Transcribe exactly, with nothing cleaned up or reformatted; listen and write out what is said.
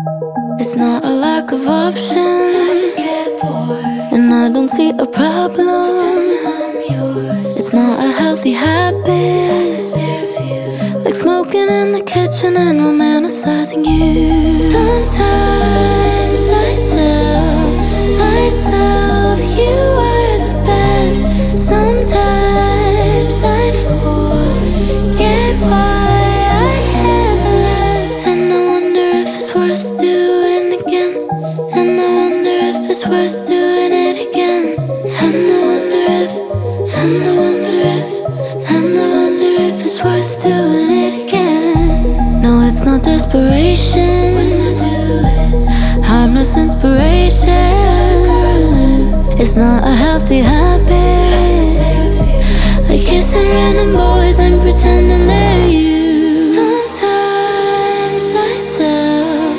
It's not a lack of options, and I don't see a problem. It's not a healthy habit, like smoking in the kitchen and romanticizing you. Sometimes I tell myself you are the best. Sometimes I forget why I ever left, and I wonder if it's worth doing again. And I wonder if it's worth doing it again. And I wonder if, and I wonder if, and I wonder if it's worth doing it again. No, it's not desperation, harmless inspiration. It's not a healthy habit, like kissing random boys and pretending they're